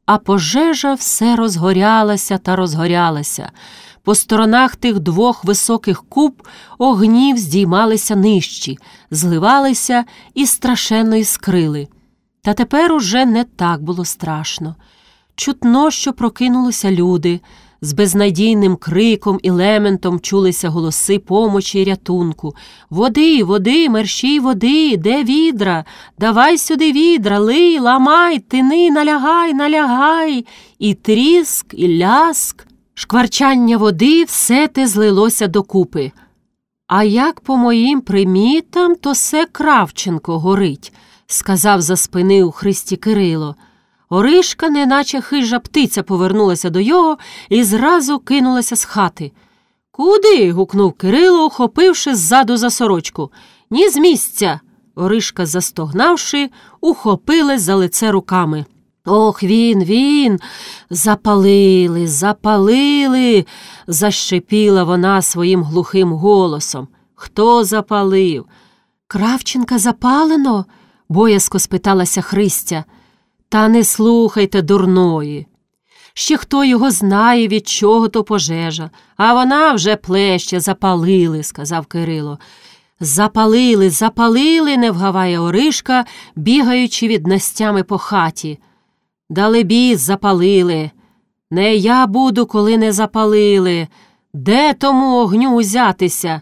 а пожежа все розгорялася та розгорялася. По сторонах тих двох високих куп огнів здіймалися нижчі, зливалися і страшенно іскрили. Та тепер уже не так було страшно. Чутно, що прокинулися люди. З безнадійним криком і лементом чулися голоси помочі й рятунку. «Води, води, мерщій води! Де відра? Давай сюди відра! Лий, ламай, тини, налягай, налягай!» І тріск, і ляск, шкварчання води – все те злилося докупи. «А як по моїм примітам, то се Кравченко горить», – сказав за спини у Христі Кирило. Оришка, неначе хижа птиця, повернулася до його і зразу кинулася з хати. «Куди?» – гукнув Кирило, ухопивши ззаду за сорочку. «Ні з місця!» Оришка, застогнавши, ухопилась за лице руками. «Ох, він! Запалили, запалили!» – защепіла вона своїм глухим голосом. «Хто запалив?» «Кравченка запалено?» – боязко спиталася Христя. «Та не слухайте дурної. Ще хто його знає, від чого то пожежа, а вона вже плеще, запалили», – сказав Кирило. «Запалили, запалили», – не вгаває Оришка, бігаючи від Настями по хаті. «Далебі, запалили. Не я буду, коли не запалили. Де тому огню узятися?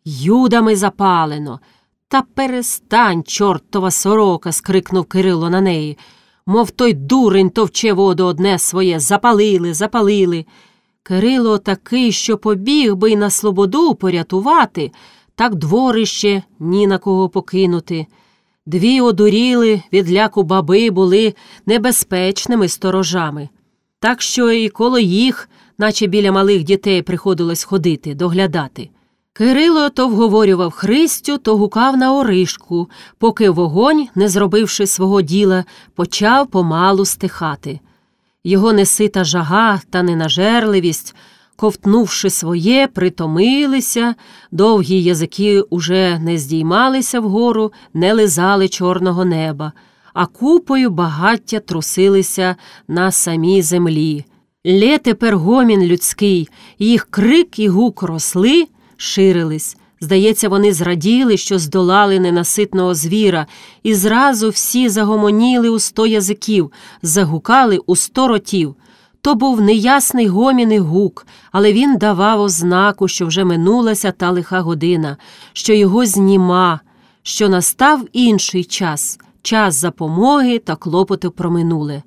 Юдами запалено». «Та перестань, чортова сорока», – скрикнув Кирило на неї. Мов той дурень товче воду одне своє. «Запалили, запалили». Кирило такий, що побіг би й на слободу порятувати, так дворище ні на кого покинути. Дві одуріли від ляку баби були небезпечними сторожами. Так що і коло їх, наче біля малих дітей, приходилось ходити, доглядати. Кирило то вговорював Христю, то гукав на Оришку, поки вогонь, не зробивши свого діла, почав помалу стихати. Його несита жага та ненажерливість, ковтнувши своє, притомилися, довгі язики уже не здіймалися вгору, не лизали чорного неба, а купою багаття трусилися на самій землі. Лє тепер гомін людський, їх крик і гук росли, ширились. Здається, вони зраділи, що здолали ненаситного звіра, і зразу всі загомоніли у 100 язиків, загукали у 100 ротів. То був неясний гомін і гук, але він давав ознаку, що вже минулася та лиха година, що його зніма, що настав інший час, час запомоги та клопоту про минуле.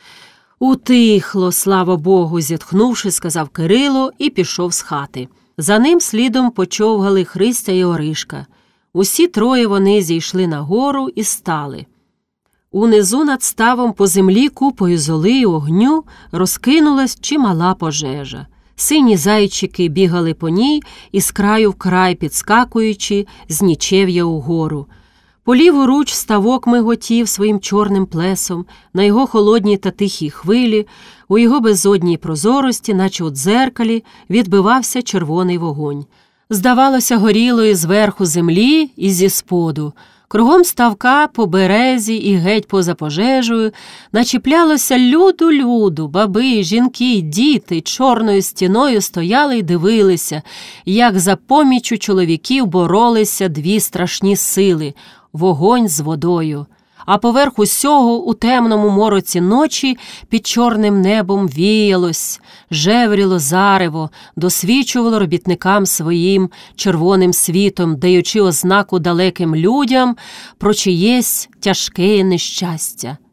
«Утихло, слава Богу!» – зітхнувши, сказав Кирило і пішов з хати. За ним слідом почовгали Христя і Оришка. Усі троє вони зійшли на гору і стали. Унизу над ставом по землі купою золи й огню розкинулась чимала пожежа. Сині зайчики бігали по ній, із краю в край підскакуючи з нічев'я угору. По ліву руч ставок миготів своїм чорним плесом, на його холодній та тихій хвилі, у його безодній прозорості, наче у дзеркалі, відбивався червоний вогонь. Здавалося, горіло і зверху землі, і зі споду. Кругом ставка, по березі і геть поза пожежею начіплялося люду-люду, баби, жінки, діти чорною стіною стояли й дивилися, як за поміччю чоловіків боролися дві страшні сили – вогонь з водою. А поверх усього у темному мороці ночі під чорним небом віялось, жевріло зарево, досвідчувало робітникам своїм червоним світом, даючи ознаку далеким людям про чиєсь тяжке нещастя.